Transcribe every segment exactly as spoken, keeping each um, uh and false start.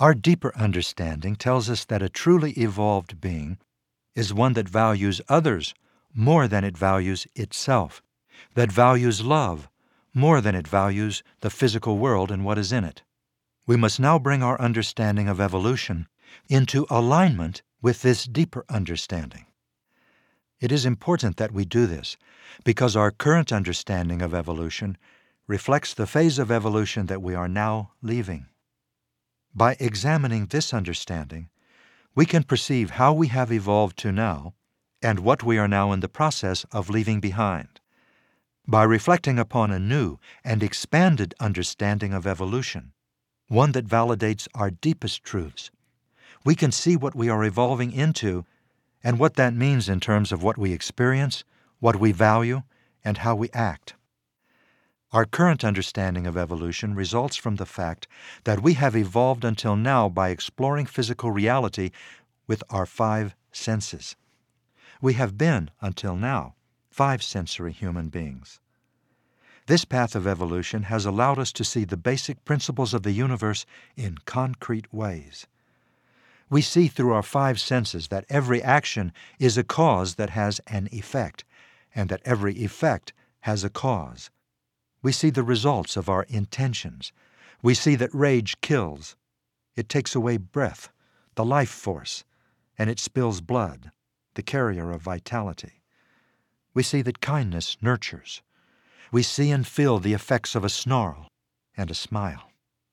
Our deeper understanding tells us that a truly evolved being is one that values others more than it values itself, that values love more than it values the physical world and what is in it. We must now bring our understanding of evolution into alignment with this deeper understanding. It is important that we do this because our current understanding of evolution reflects the phase of evolution that we are now leaving. By examining this understanding, we can perceive how we have evolved to now and what we are now in the process of leaving behind. By reflecting upon a new and expanded understanding of evolution, one that validates our deepest truths, we can see what we are evolving into and what that means in terms of what we experience, what we value, and how we act. Our current understanding of evolution results from the fact that we have evolved until now by exploring physical reality with our five senses. We have been, until now, five-sensory human beings. This path of evolution has allowed us to see the basic principles of the universe in concrete ways. We see through our five senses that every action is a cause that has an effect, and that every effect has a cause. We see the results of our intentions. We see that rage kills. It takes away breath, the life force, and it spills blood, the carrier of vitality. We see that kindness nurtures. We see and feel the effects of a snarl and a smile.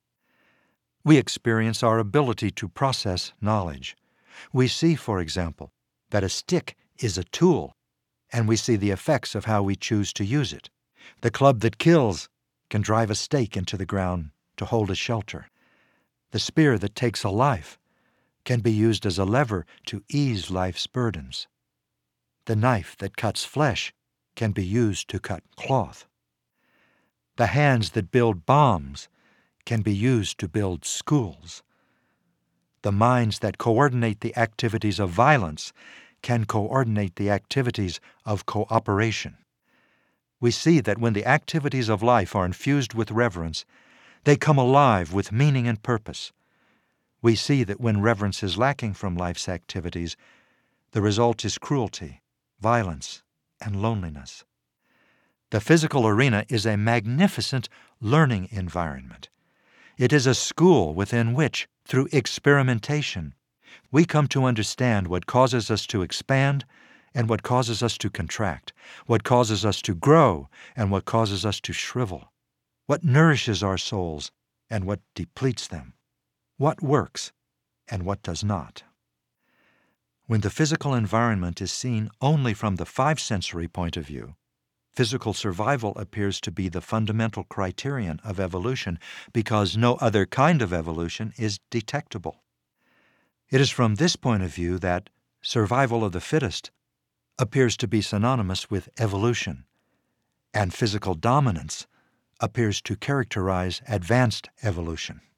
We experience our ability to process knowledge. We see, for example, that a stick is a tool, and we see the effects of how we choose to use it. The club that kills can drive a stake into the ground to hold a shelter. The spear that takes a life can be used as a lever to ease life's burdens. The knife that cuts flesh can be used to cut cloth. The hands that build bombs can be used to build schools. The minds that coordinate the activities of violence can coordinate the activities of cooperation. We see that when the activities of life are infused with reverence, they come alive with meaning and purpose. We see that when reverence is lacking from life's activities, the result is cruelty, violence, and loneliness. The physical arena is a magnificent learning environment. It is a school within which, through experimentation, we come to understand what causes us to expand and what causes us to contract, what causes us to grow and what causes us to shrivel, what nourishes our souls and what depletes them, what works and what does not. When the physical environment is seen only from the five-sensory point of view, physical survival appears to be the fundamental criterion of evolution because no other kind of evolution is detectable. It is from this point of view that survival of the fittest appears to be synonymous with evolution, and physical dominance appears to characterize advanced evolution.